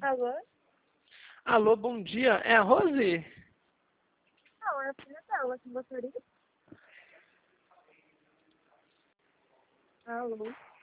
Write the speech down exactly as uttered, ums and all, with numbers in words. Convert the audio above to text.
Alô? Alô, bom dia. É a Rose? Não, é a filha dela que gostaria. Alô?